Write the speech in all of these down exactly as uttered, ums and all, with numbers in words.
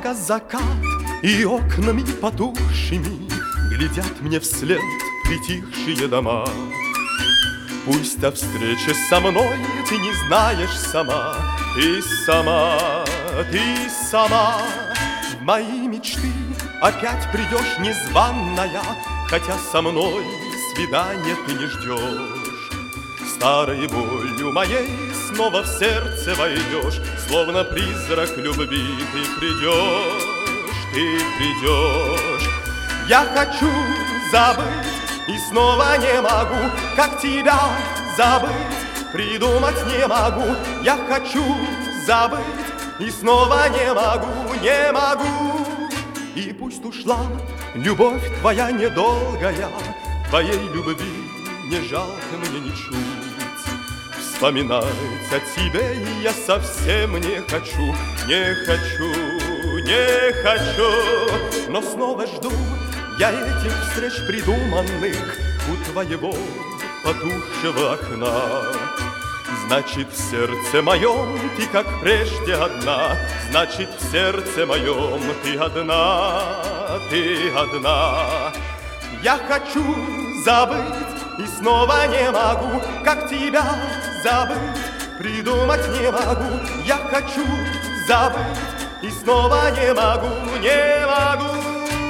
Только закат и окнами потухшими глядят мне вслед притихшие дома. Пусть о встрече со мной ты не знаешь сама, ты сама, ты сама. В мои мечты опять придешь незваная, хотя со мной свидания ты не ждешь. Старой болью моей снова в сердце войдешь, словно призрак любви ты придешь, ты придешь. Я хочу забыть и снова не могу, как тебя забыть, придумать не могу. Я хочу забыть и снова не могу, не могу. И пусть ушла любовь твоя недолгая, твоей любви не жалко мне ничуть. Вспоминать о тебе я совсем не хочу, не хочу, не хочу. Но снова жду я этих встреч придуманных у твоего потухшего окна. Значит, в сердце моем ты, как прежде, одна. Значит, в сердце моем ты одна, ты одна. Я хочу забыть и снова не могу, как тебя забыть, придумать не могу. Я хочу забыть и снова не могу, не могу.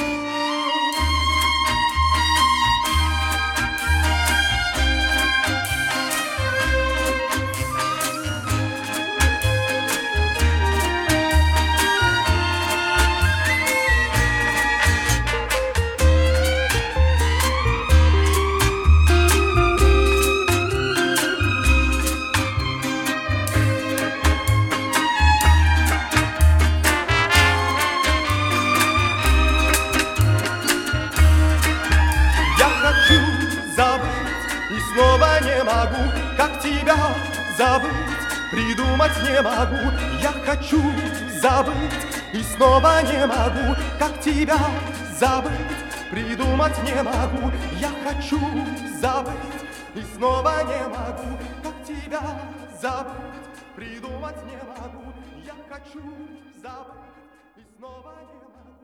Снова не могу, как тебя забыть, придумать не могу. Я хочу забыть и снова не могу, как тебя забыть, придумать не могу. Я хочу забыть и снова не могу, как тебя забыть, придумать не могу. Я хочу забыть и снова не могу.